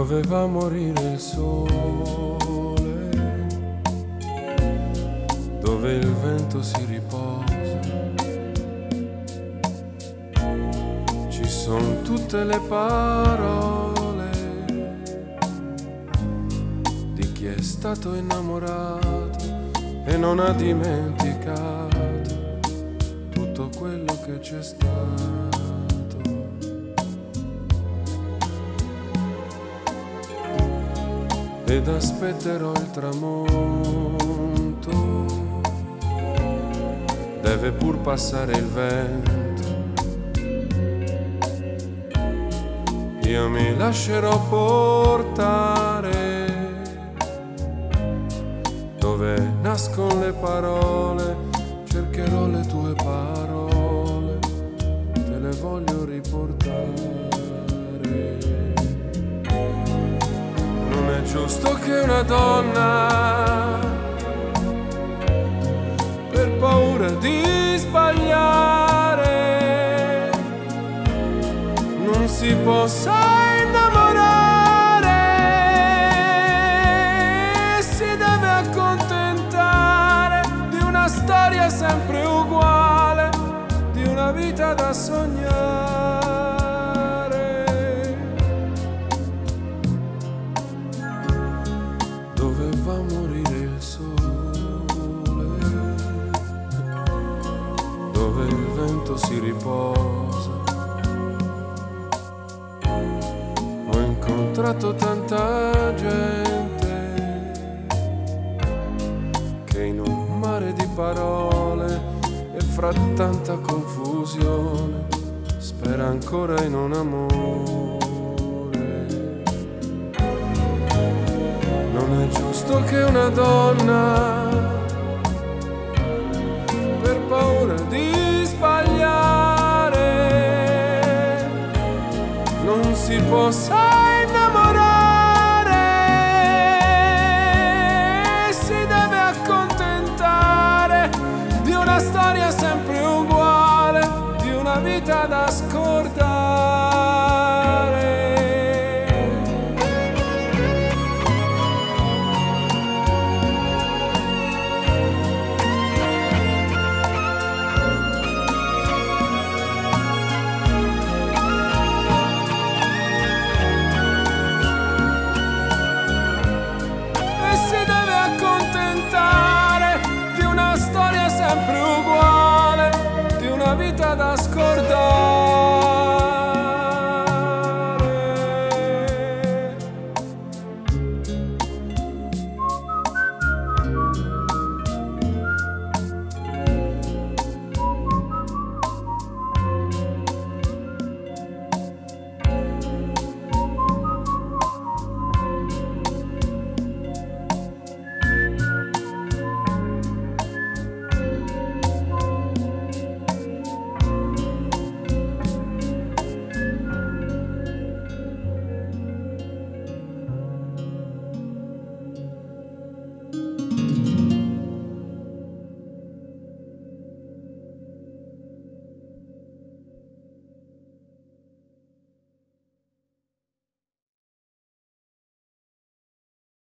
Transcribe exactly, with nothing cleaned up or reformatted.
Doveva morire il sole, dove il vento si riposa. Ci sono tutte le parole di chi è stato innamorato e non ha dimenticato tutto quello che c'è stato. Ed aspetterò il tramonto, deve pur passare il vento. Io mi lascerò portare dove nascono le parole, cercherò le tue parole, te le voglio riportare. Non è giusto che una donna, per paura di sbagliare, non si possa innamorare, si deve accontentare di una storia sempre uguale, di una vita da sognare. Doveva morire il sole, dove il vento si riposa. Ho incontrato tanta gente che in un mare di parole e fra tanta confusione spera ancora in un amore. Non è giusto che una donna, per paura di sbagliare, non si possa